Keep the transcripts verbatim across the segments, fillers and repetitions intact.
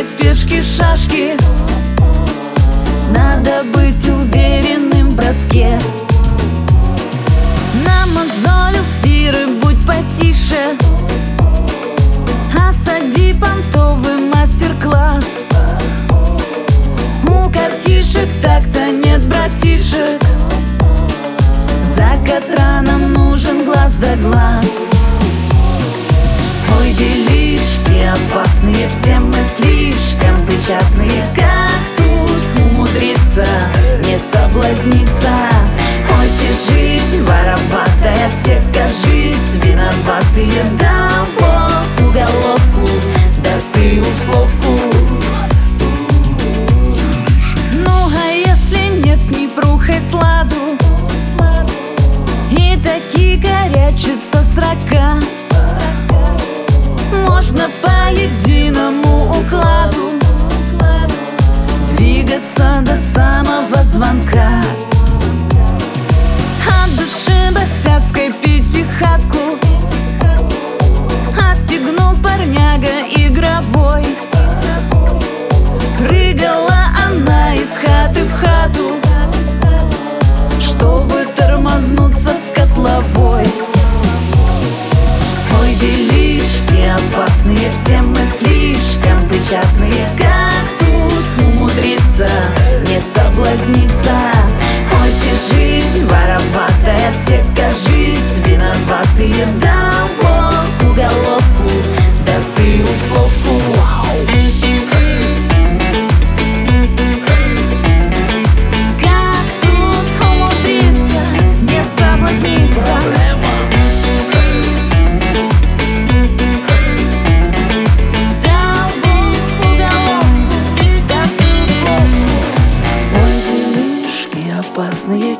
играть пешки-шашки. Надо быть уверенным в броске. На мозолю в тиры будь потише. Осади понтовый мастер-класс. У картишек так-то нет, братишек. За Катраном нужен глаз да глаз. Ой, делишки опасные, все мы слишком причастные. Как тут умудриться не соблазниться? Ой, ты жизнь вороватая, все, кажись, виноватые. Дам Бог уголовку, даст ты условку. Ну, а если нет, не прухай сладу, и таки горячится срока. Можно по единому укладу двигаться до самого звонка. От души босяцкой пятихатку отстегнул парняга игровой. Прыгала она из хаты в хату, чтобы тормознуться в котловой. Ой, делишки опасные, все мы слишком причастные. Как тут умудриться не соблазниться? Ой, ты жизнь вороватая, все, кажись, виноватые. Дам Бог уголовку, даст ты условку. Как тут умудриться не соблазниться? Опасные,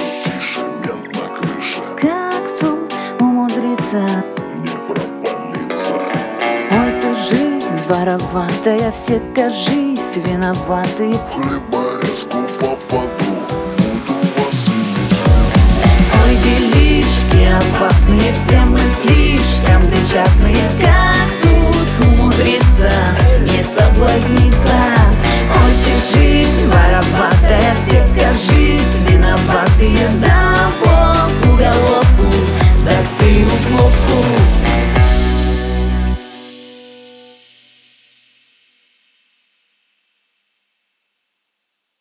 как тут умудриться не пропалиться? Ой, ты жизнь вороватая, все, кажись, виноватые. В хлеборезку попаду, буду вас иметь. Ой, делишки опасные, все мы слишком причастные. Как